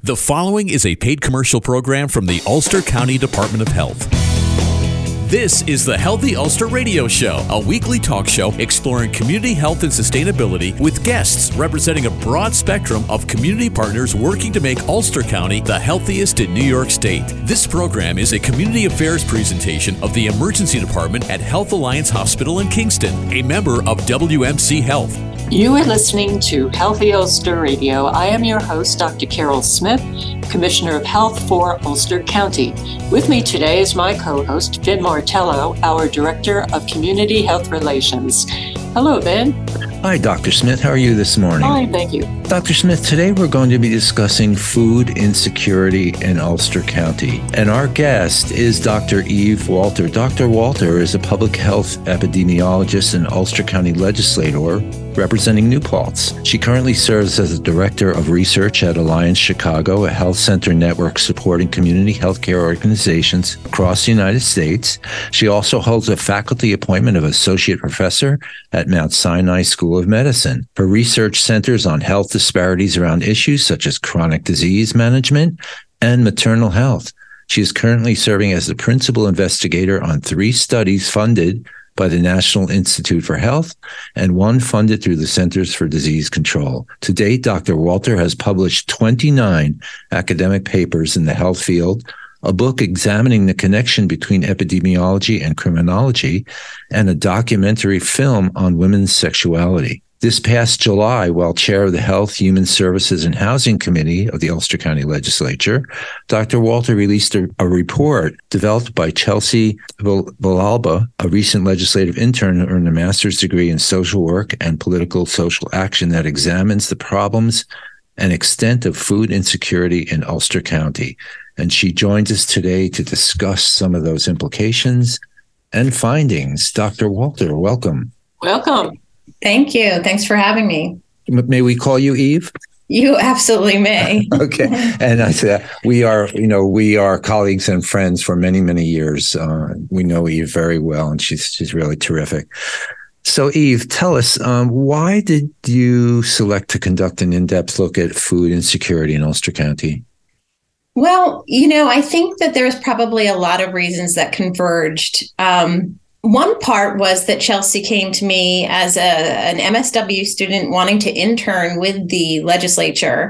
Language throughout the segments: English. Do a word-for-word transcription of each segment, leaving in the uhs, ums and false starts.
The following is a paid commercial program from the Ulster County Department of Health. This is the Healthy Ulster Radio Show, a weekly talk show exploring community health and sustainability with guests representing a broad spectrum of community partners working to make Ulster County the healthiest in New York State. This program is a community affairs presentation of the Emergency Department at Health Alliance Hospital in Kingston, a member of W M C Health. You are listening to Healthy Ulster Radio. I am your host, Doctor Carol Smith, Commissioner of Health for Ulster County. With me today is my co-host, Vin Martello, our Director of Community Health Relations. Hello, Vin. Hi, Doctor Smith. How are you this morning? Fine, thank you. Doctor Smith, today we're going to be discussing food insecurity in Ulster County. And our guest is Doctor Eve Walter. Doctor Walter is a public health epidemiologist and Ulster County legislator representing New Paltz. She currently serves as the Director of Research at Alliance Chicago, a health center network supporting community healthcare organizations across the United States. She also holds a faculty appointment of Associate Professor at Mount Sinai School of Medicine. Her research centers on health disparities around issues such as chronic disease management and maternal health. She is currently serving as the principal investigator on three studies funded by the National Institute for Health and one funded through the Centers for Disease Control. To date, Doctor Walter has published twenty-nine academic papers in the health field, a book examining the connection between epidemiology and criminology, and a documentary film on women's sexuality. This past July, while chair of the Health, Human Services, and Housing Committee of the Ulster County Legislature, Doctor Walter released a, a report developed by Chelsea Villalba, a recent legislative intern who earned a master's degree in social work and political social action that examines the problems and extent of food insecurity in Ulster County. And she joins us today to discuss some of those implications and findings. Doctor Walter, welcome. Welcome. Thank you. Thanks for having me. May we call you Eve? You absolutely may. Okay. And I said, we are, you know, we are colleagues and friends for many, many years. Uh, we know Eve very well, and she's she's really terrific. So, Eve, tell us, um, why did you select to conduct an in-depth look at food insecurity in Ulster County? Well, you know, I think that there's probably a lot of reasons that converged. Um, One part was that Chelsea came to me as a, an M S W student wanting to intern with the legislature.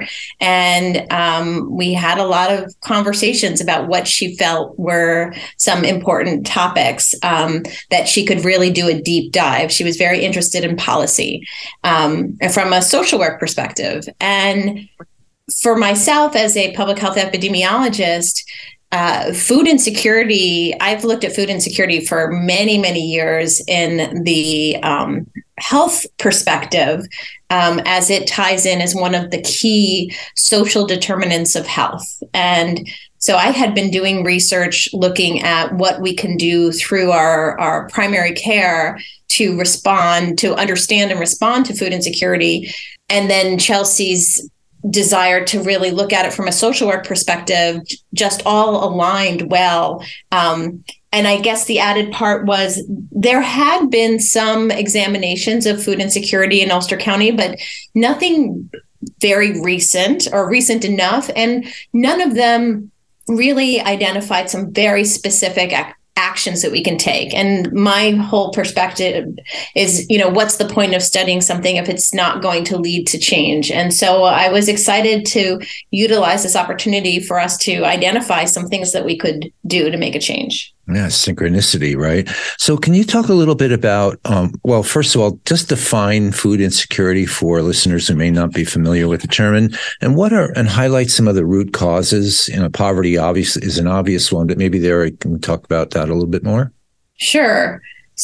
And um, we had a lot of conversations about what she felt were some important topics um, that she could really do a deep dive. She was very interested in policy um, from a social work perspective. And for myself as a public health epidemiologist, Uh, food insecurity, I've looked at food insecurity for many, many years in the um, health perspective um, as it ties in as one of the key social determinants of health. And so I had been doing research looking at what we can do through our, our primary care to respond, to understand and respond to food insecurity. And then Chelsea's desire to really look at it from a social work perspective just all aligned well. Um, and I guess the added part was there had been some examinations of food insecurity in Ulster County, but nothing very recent or recent enough. And none of them really identified some very specific ac- actions that we can take. And my whole perspective is, you know, what's the point of studying something if it's not going to lead to change? And so I was excited to utilize this opportunity for us to identify some things that we could do to make a change. Yeah, synchronicity, right? So can you talk a little bit about, um, well, first of all, just define food insecurity for listeners who may not be familiar with the term, and, and what are, and highlight some of the root causes. You know, poverty obviously is an obvious one, but maybe there, can we talk about that a little bit more? Sure.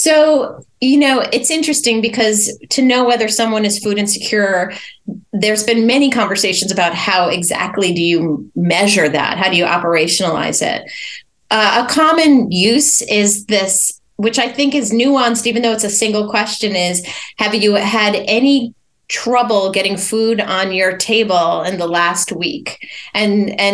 So, you know, it's interesting because to know whether someone is food insecure, there's been many conversations about how exactly do you measure that? How do you operationalize it? Uh, a common use is this, which I think is nuanced, even though it's a single question, is have you had any trouble getting food on your table in the last week? And and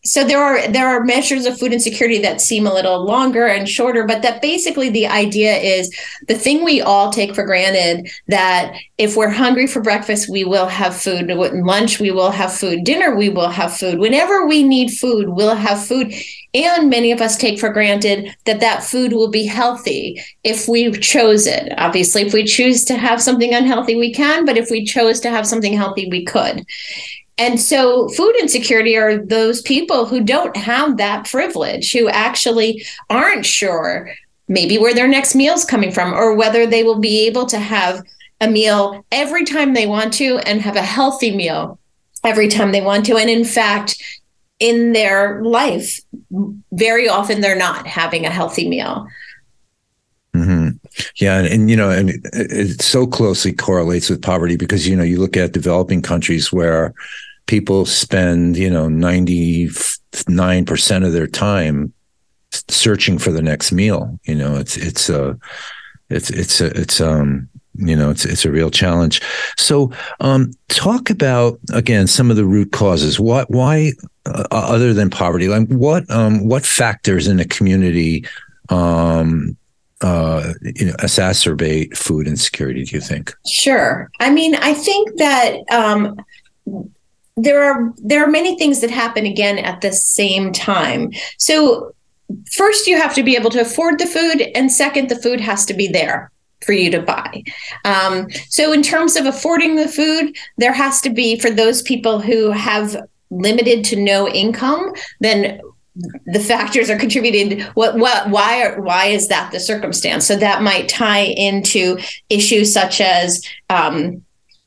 so there are there are measures of food insecurity that seem a little longer and shorter, but that basically the idea is the thing we all take for granted, that if we're hungry for breakfast, we will have food. Lunch, we will have food. Dinner, we will have food. Whenever we need food, we'll have food. And many of us take for granted that that food will be healthy if we chose it. Obviously, if we choose to have something unhealthy, we can, but if we chose to have something healthy, we could. And so food insecurity are those people who don't have that privilege, who actually aren't sure maybe where their next meal is coming from, or whether they will be able to have a meal every time they want to and have a healthy meal every time they want to. And in fact, in their life, very often they're not having a healthy meal. Mm-hmm. Yeah. And, and, you know, and it, it so closely correlates with poverty because, you know, you look at developing countries where people spend, you know, ninety-nine percent of their time searching for the next meal. You know, it's, it's, a, it's, it's, a, it's, um, you know, it's, it's a real challenge. So, um, talk about, again, some of the root causes. What, why, uh, other than poverty, like what, um, what factors in a community, um, uh, you know, exacerbate food insecurity, do you think? Sure. I mean, I think that, um, there are, there are many things that happen again at the same time. So first you have to be able to afford the food, and second, the food has to be there for you to buy. Um, so in terms of affording the food, there has to be, for those people who have limited to no income, then the factors are contributed. What, what, why, why is that the circumstance? So that might tie into issues such as um,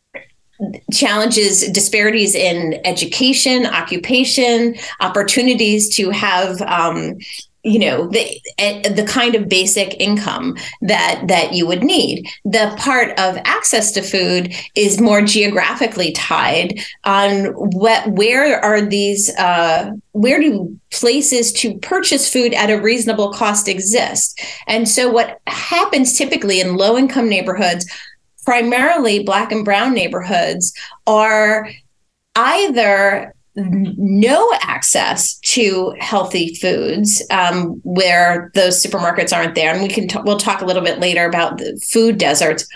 challenges, disparities in education, occupation, opportunities to have, um, you know, the the kind of basic income that that you would need. The part of access to food is more geographically tied on what, where are these, uh, where do places to purchase food at a reasonable cost exist? And so what happens typically in low-income neighborhoods, primarily Black and brown neighborhoods, are either no access to healthy foods, um, where those supermarkets aren't there, and we can t- we'll talk a little bit later about the food deserts,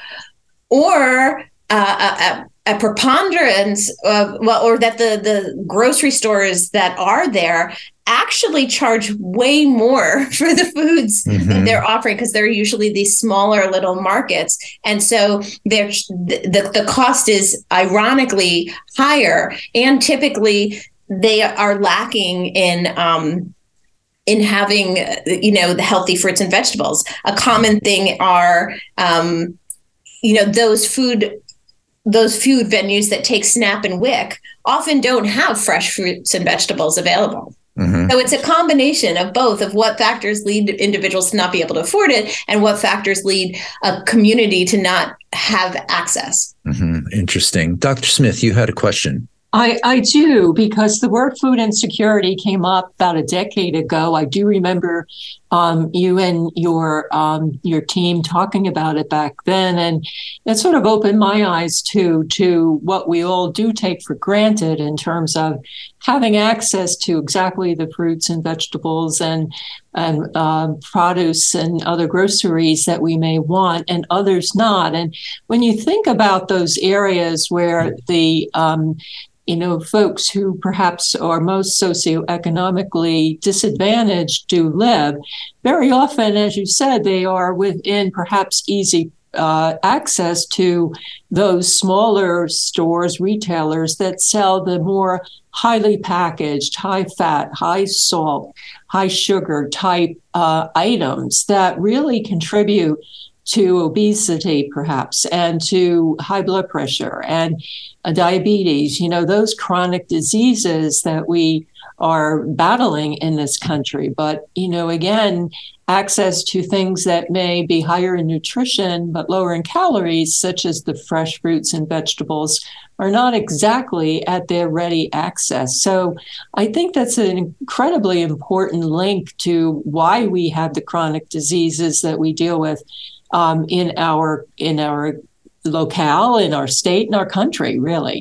or uh, a, a preponderance of, well, or that the the grocery stores that are there actually charge way more for the foods mm-hmm. that they're offering, because they're usually these smaller little markets. And so they're, the, the cost is ironically higher, and typically they are lacking in um, in having, you know, the healthy fruits and vegetables. A common thing are, um, you know, those food those food venues that take SNAP and WIC often don't have fresh fruits and vegetables available. Mm-hmm. So it's a combination of both, of what factors lead individuals to not be able to afford it and what factors lead a community to not have access. Mm-hmm. Interesting. Doctor Smith, you had a question. I, I do, because the word food insecurity came up about a decade ago. I do remember um, you and your um, your team talking about it back then, and it sort of opened my eyes to to what we all do take for granted in terms of having access to exactly the fruits and vegetables and and uh, produce and other groceries that we may want, and others not. And when you think about those areas where the um, you know, folks who perhaps are most socioeconomically disadvantaged do live, very often, as you said, they are within perhaps easy uh, access to those smaller stores, retailers that sell the more highly packaged, high fat, high salt, high sugar type uh, items that really contribute to obesity, perhaps, and to high blood pressure and uh, diabetes, you know, those chronic diseases that we are battling in this country. But, you know, again, access to things that may be higher in nutrition but lower in calories, such as the fresh fruits and vegetables, are not exactly at their ready access. So I think that's an incredibly important link to why we have the chronic diseases that we deal with Um, in our in our locale, in our state, in our country, really.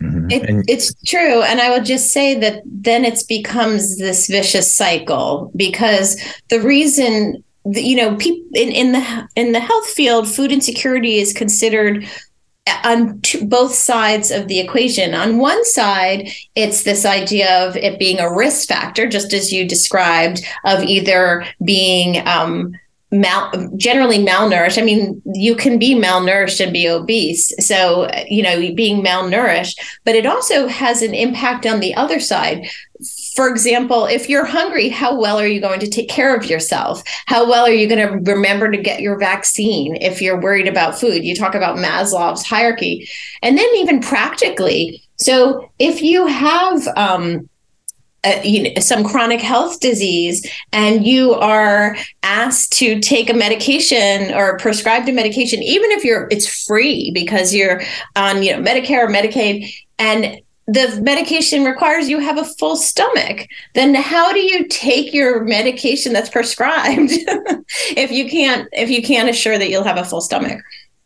Mm-hmm. It, and- it's true. And I would just say that then it becomes this vicious cycle, because the reason, that, you know, people in, in the in the health field, food insecurity is considered on two, both sides of the equation. On one side, it's this idea of it being a risk factor, just as you described, of either being um, Mal, generally malnourished. I mean, you can be malnourished and be obese. So, you know, being malnourished, but it also has an impact on the other side. For example, if you're hungry, how well are you going to take care of yourself? How well are you going to remember to get your vaccine if you're worried about food? You talk about Maslow's hierarchy. And then even practically, so if you have um, Uh, you know, some chronic health disease, and you are asked to take a medication or prescribed a medication, even if you're it's free because you're on, you know, Medicare or Medicaid, and the medication requires you have a full stomach, then how do you take your medication that's prescribed if you can't if you can't assure that you'll have a full stomach?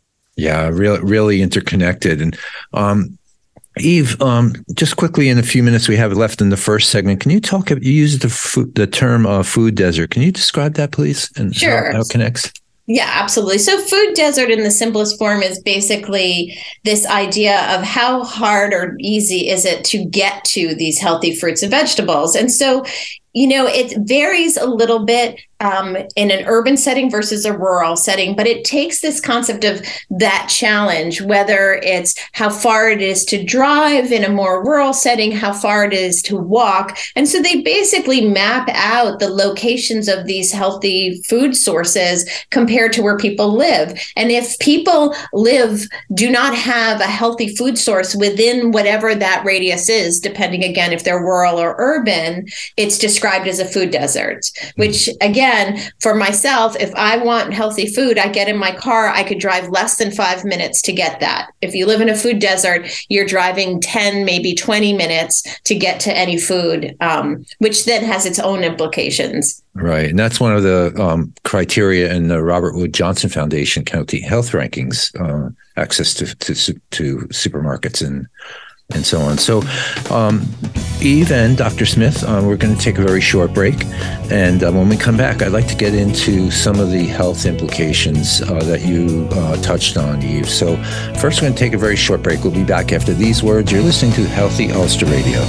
Yeah, really, really interconnected. And um, Eve, um, just quickly in the few minutes we have left in the first segment, can you talk? You used the food, the term uh, food desert. Can you describe that, please, and sure. how, how it connects? Yeah, absolutely. So food desert in the simplest form is basically this idea of how hard or easy is it to get to these healthy fruits and vegetables. And so, you know, it varies a little bit um, in an urban setting versus a rural setting, but it takes this concept of that challenge, whether it's how far it is to drive in a more rural setting, how far it is to walk. And so they basically map out the locations of these healthy food sources compared to where people live. And if people live, do not have a healthy food source within whatever that radius is, depending again, if they're rural or urban, it's described as a food desert, which again, for myself, if I want healthy food, I get in my car, I could drive less than five minutes to get that. If you live in a food desert, you're driving ten, maybe twenty minutes to get to any food, um, which then has its own implications. Right. And that's one of the um, criteria in the Robert Wood Johnson Foundation County Health Rankings, uh, access to, to, to supermarkets and and so on. So, um, Eve and Doctor Smith, uh, we're going to take a very short break. And uh, when we come back, I'd like to get into some of the health implications uh, that you uh, touched on, Eve. So first, we're going to take a very short break. We'll be back after these words. You're listening to Healthy Ulster Radio.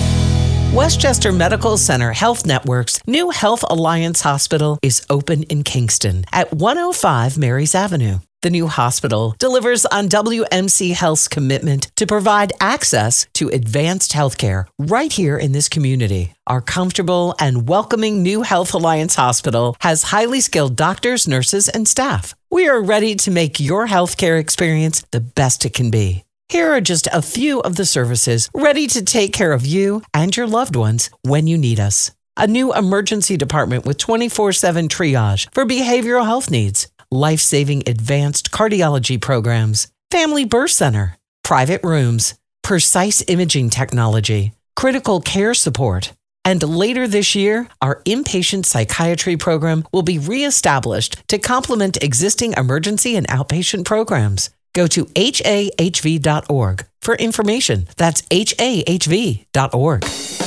Westchester Medical Center Health Network's new Health Alliance Hospital is open in Kingston at one oh five Marys Avenue. The new hospital delivers on W M C Health's commitment to provide access to advanced healthcare right here in this community. Our comfortable and welcoming new Health Alliance Hospital has highly skilled doctors, nurses, and staff. We are ready to make your healthcare experience the best it can be. Here are just a few of the services ready to take care of you and your loved ones when you need us. A new emergency department with twenty-four seven triage for behavioral health needs, life-saving advanced cardiology programs, family birth center, private rooms, precise imaging technology, critical care support. And later this year, our inpatient psychiatry program will be reestablished to complement existing emergency and outpatient programs. Go to H A H V dot org for information. That's H A H V dot org.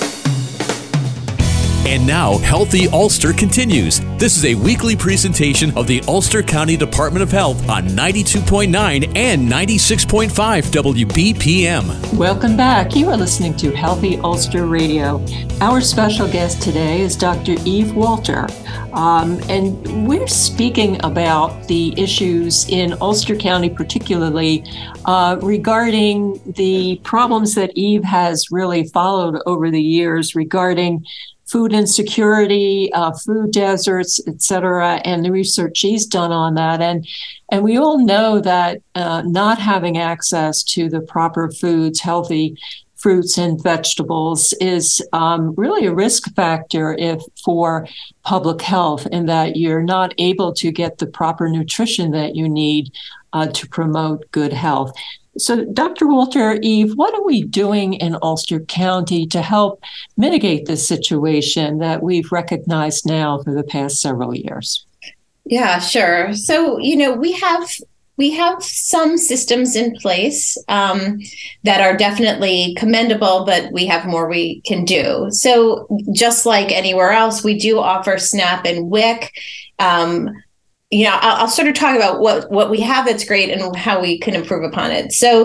And now, Healthy Ulster continues. This is a weekly presentation of the Ulster County Department of Health on ninety-two point nine and ninety-six point five W B P M. Welcome back. You are listening to Healthy Ulster Radio. Our special guest today is Doctor Eve Walter, um, and we're speaking about the issues in Ulster County, particularly uh, regarding the problems that Eve has really followed over the years regarding food insecurity, uh, food deserts, et cetera, and the research she's done on that. And and we all know that uh, not having access to the proper foods, healthy fruits and vegetables, is um, really a risk factor if for public health, in that you're not able to get the proper nutrition that you need uh, to promote good health. So, Doctor Walter, Eve, what are we doing in Ulster County to help mitigate this situation that we've recognized now for the past several years? Yeah, sure. So, you know, we have we have some systems in place um, that are definitely commendable, but we have more we can do. So just like anywhere else, we do offer SNAP and W I C. Um, you know, I'll, I'll sort of talk about what, what we have that's great and how we can improve upon it. So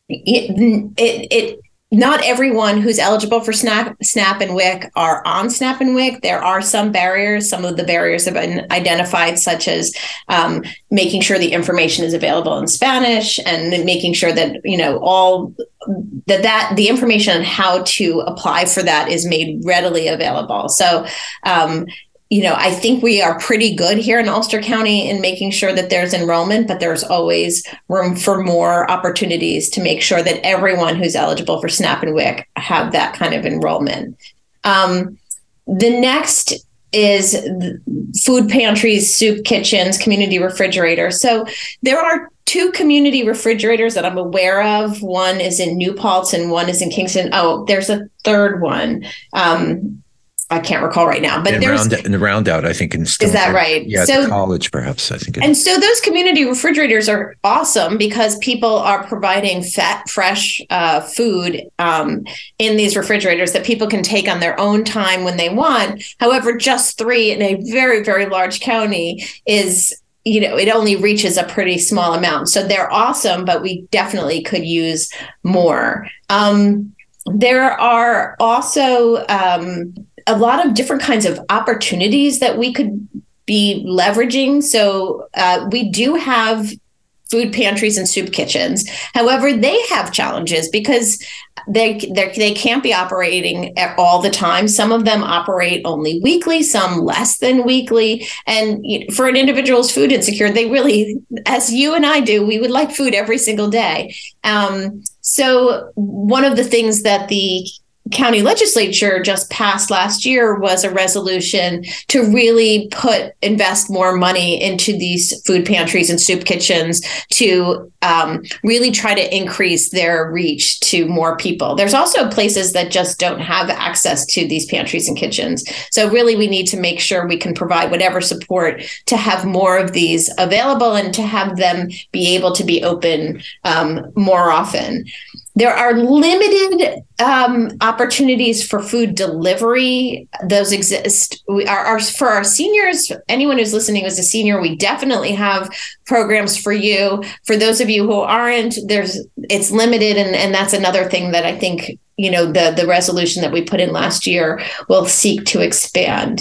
it, it, it not everyone who's eligible for SNAP, SNAP and W I C are on SNAP and W I C. There are some barriers. Some of the barriers have been identified, such as um, making sure the information is available in Spanish and making sure that, you know, all that, that the information on how to apply for that is made readily available. So, um, you know, I think we are pretty good here in Ulster County in making sure that there's enrollment, but there's always room for more opportunities to make sure that everyone who's eligible for SNAP and W I C have that kind of enrollment. Um, the next is food pantries, soup kitchens, community refrigerators. So there are two community refrigerators that I'm aware of. One is in New Paltz and one is in Kingston. Oh, there's a third one. Um, I can't recall right now, but in there's round, in the Roundout, I think in Stoneford. Is that right? Yeah, so, at college, perhaps. I think. It and is. So those community refrigerators are awesome because people are providing fat, fresh uh, food um, in these refrigerators that people can take on their own time when they want. However, just three in a very, very large county is, you know, it only reaches a pretty small amount. So they're awesome, but we definitely could use more. Um, there are also um, a lot of different kinds of opportunities that we could be leveraging. So uh, we do have food pantries and soup kitchens. However, they have challenges because they they can't be operating all the time. Some of them operate only weekly, some less than weekly. And you know, for an individual's food insecure, they really, as you and I do, we would like food every single day. Um, so one of the things that the county legislature just passed last year was a resolution to really put invest more money into these food pantries and soup kitchens to um, really try to increase their reach to more people. There's also places that just don't have access to these pantries and kitchens. So really we need to make sure we can provide whatever support to have more of these available and to have them be able to be open um, more often. There are limited um, opportunities for food delivery. Those exist. We are, are for our seniors. Anyone who's listening who's a senior, we definitely have programs for you. For those of you who aren't, there's it's limited, and, and that's another thing that I think you know the the resolution that we put in last year will seek to expand.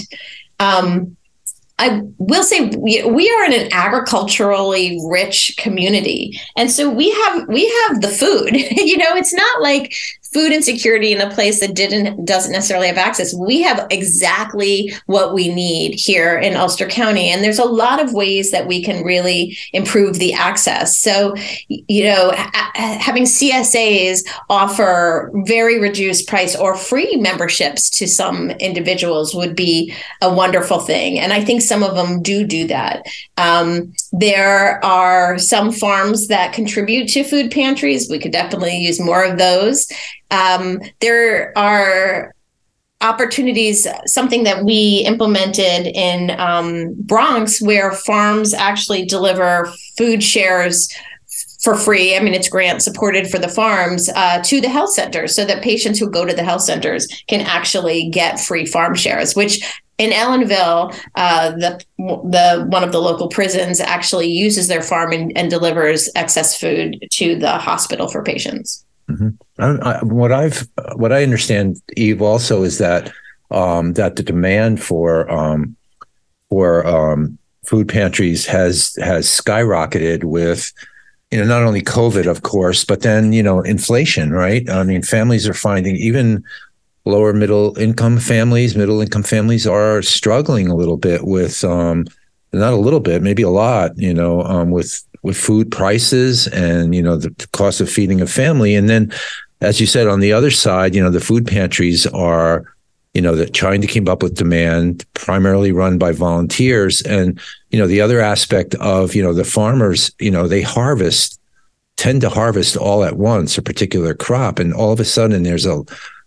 Um, I will say we, we are in an agriculturally rich community. And so we have we have the food. You know, it's not like food insecurity in a place that didn't doesn't necessarily have access. We have exactly what we need here in Ulster County. And there's a lot of ways that we can really improve the access. So, you know, ha- having C S As offer very reduced price or free memberships to some individuals would be a wonderful thing. And I think some of them do do that. Um, there are some farms that contribute to food pantries. We could definitely use more of those. Um, there are opportunities, something that we implemented in um, Bronx, where farms actually deliver food shares for free. I mean, it's grant supported for the farms uh, to the health centers so that patients who go to the health centers can actually get free farm shares, which in Ellenville, uh, the the one of the local prisons actually uses their farm and, and delivers excess food to the hospital for patients. Mm-hmm. I, I, what I've, what I understand, Eve, also is that um, that the demand for um, for um, food pantries has has skyrocketed with, you know, not only COVID, of course, but then you know inflation, right? I mean, families are finding even lower middle income families, middle income families are struggling a little bit with, um, not a little bit, maybe a lot, you know, um, with with food prices and, you know, the cost of feeding a family. And then, as you said, on the other side, you know, the food pantries are, you know, they're trying to keep up with demand, primarily run by volunteers. And, you know, the other aspect of, you know, the farmers, you know, they harvest, tend to harvest all at once, a particular crop. And all of a sudden there's a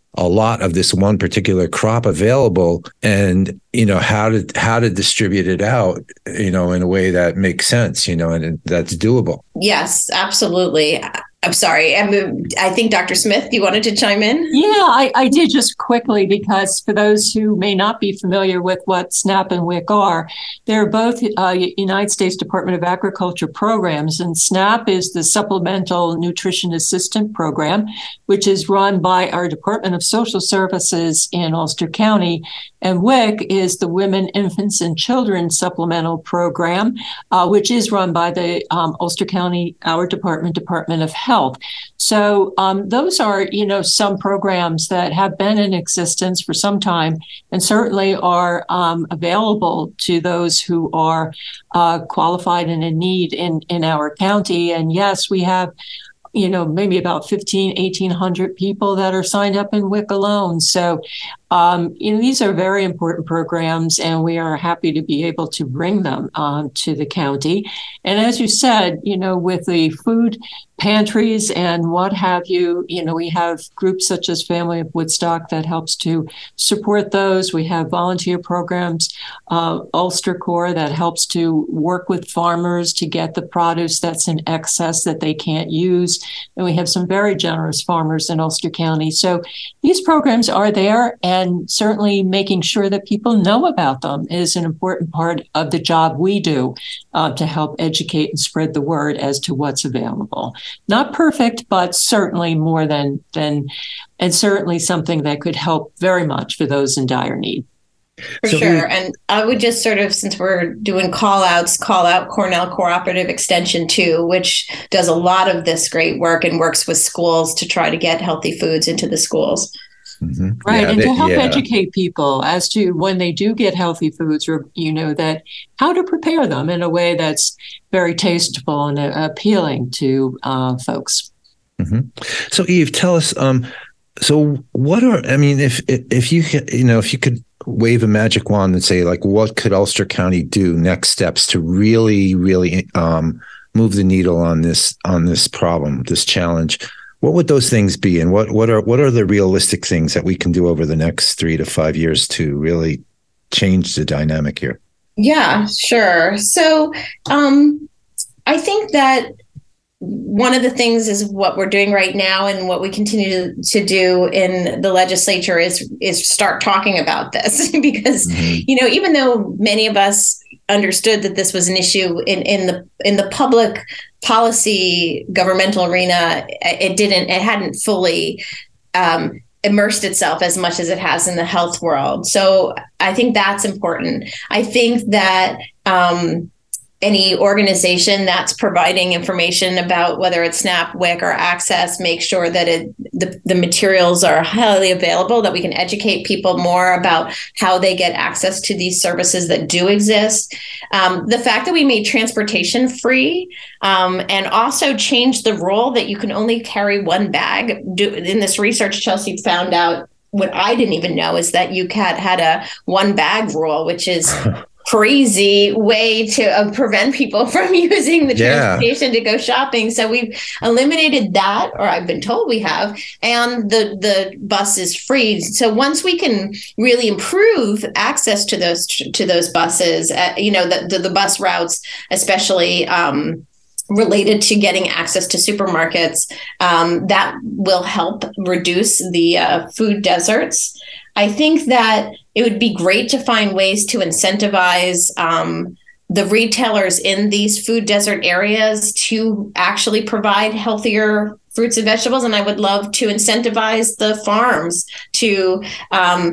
a lot of this one particular crop available, and you know how to how to distribute it out, you know, in a way that makes sense, you know, and that's doable. Yes, absolutely. I'm sorry. I'm, I think Doctor Smith, you wanted to chime in? Yeah, I, I did, just quickly, because for those who may not be familiar with what SNAP and WIC are, they're both uh, United States Department of Agriculture programs. And SNAP is the Supplemental Nutrition Assistant Program, which is run by our Department of Social Services in Ulster County. And WIC is the Women, Infants, and Children Supplemental Program, uh, which is run by the um, Ulster County, our department, Department of Health. So um, those are, you know, some programs that have been in existence for some time and certainly are um, available to those who are uh, qualified and in need in, in our county. And yes, we have, you know, maybe about fifteen, eighteen hundred people that are signed up in WIC alone. So, um, you know, these are very important programs, and we are happy to be able to bring them um, to the county. And as you said, you know, with the food pantries and what have you, you know, we have groups such as Family of Woodstock that helps to support those. We have volunteer programs, uh, Ulster Corps, that helps to work with farmers to get the produce that's in excess that they can't use. And we have some very generous farmers in Ulster County. So these programs are there, and certainly making sure that people know about them is an important part of the job we do uh, to help educate and spread the word as to what's available. Not perfect, but certainly more than, than, and certainly something that could help very much for those in dire need. For so sure. We, and I would just sort of, since we're doing call outs, call out Cornell Cooperative Extension two, which does a lot of this great work and works with schools to try to get healthy foods into the schools. Mm-hmm. Right. Yeah, and to help yeah. educate people as to when they do get healthy foods, or, you know, that how to prepare them in a way that's very tasteful and uh, appealing to uh, folks. Mm-hmm. So, Eve, tell us, um, so what are, I mean, if, if you, you know, if you could wave a magic wand and say, like, what could Ulster County do next steps to really, really um, move the needle on this, on this problem, this challenge? What would those things be, and what, what are what are the realistic things that we can do over the next three to five years to really change the dynamic here? Yeah, sure. So um, I think that one of the things is what we're doing right now, and what we continue to, to do in the legislature is is start talking about this because, mm-hmm. you know, even though many of us understood that this was an issue in, in the in the public policy governmental arena, it didn't it hadn't fully um, immersed itself as much as it has in the health world. So I think that's important. I think that um, any organization that's providing information about whether it's SNAP, WIC, or Access, make sure that it, the, the materials are highly available, that we can educate people more about how they get access to these services that do exist. Um, the fact that we made transportation free um, and also changed the rule that you can only carry one bag. Do, in this research, Chelsea found out what I didn't even know is that U C A T had a one bag rule, which is crazy way to uh, prevent people from using the transportation yeah. to go shopping. So we've eliminated that, or I've been told we have, and the, the bus is free. So once we can really improve access to those to those buses, uh, you know, the, the, the bus routes, especially um, related to getting access to supermarkets, um, that will help reduce the uh, food deserts. I think that it would be great to find ways to incentivize um, the retailers in these food desert areas to actually provide healthier fruits and vegetables. And I would love to incentivize the farms to um,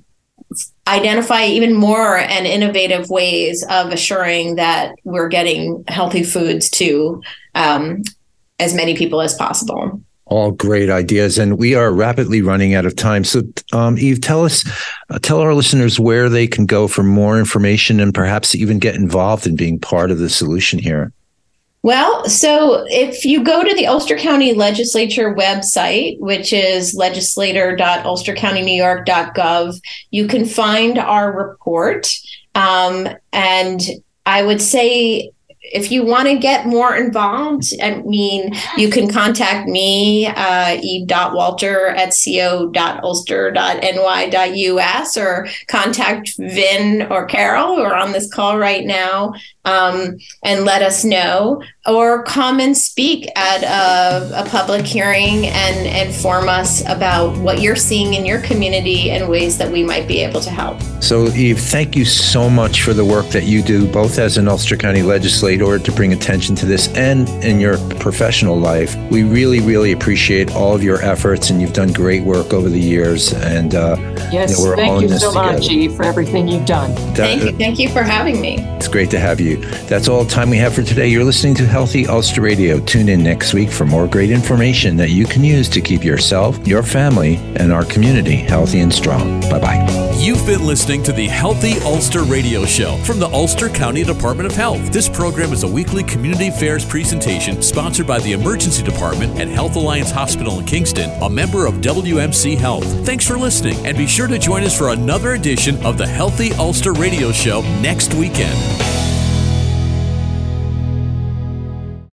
identify even more and innovative ways of assuring that we're getting healthy foods to um, as many people as possible. All great ideas, and we are rapidly running out of time. So, um, Eve, tell us, uh, tell our listeners where they can go for more information and perhaps even get involved in being part of the solution here. Well, so if you go to the Ulster County Legislature website, which is legislator dot ulster county new york dot gov, you can find our report. Um, and I would say if you want to get more involved, I mean, you can contact me, uh, eve dot walter at co dot ulster dot n y dot u s, or contact Vin or Carol, who are on this call right now, um, and let us know, or come and speak at a, a public hearing and inform us about what you're seeing in your community and ways that we might be able to help. So, Eve, thank you so much for the work that you do, both as an Ulster County legislator to bring attention to this and in your professional life. We really, really appreciate all of your efforts, and you've done great work over the years. And uh, yes, you know, we're thank all in you this so together. much, Eve, for everything you've done. That, Thank you. Thank you for having me. It's great to have you. That's all the time we have for today. You're listening to Healthy Ulster Radio. Tune in next week for more great information that you can use to keep yourself, your family, and our community healthy and strong. Bye-bye. You've been listening to the Healthy Ulster Radio Show from the Ulster County Department of Health. This program is a weekly community affairs presentation sponsored by the Emergency Department at Health Alliance Hospital in Kingston, a member of W M C Health. Thanks for listening, and be sure to join us for another edition of the Healthy Ulster Radio Show next weekend.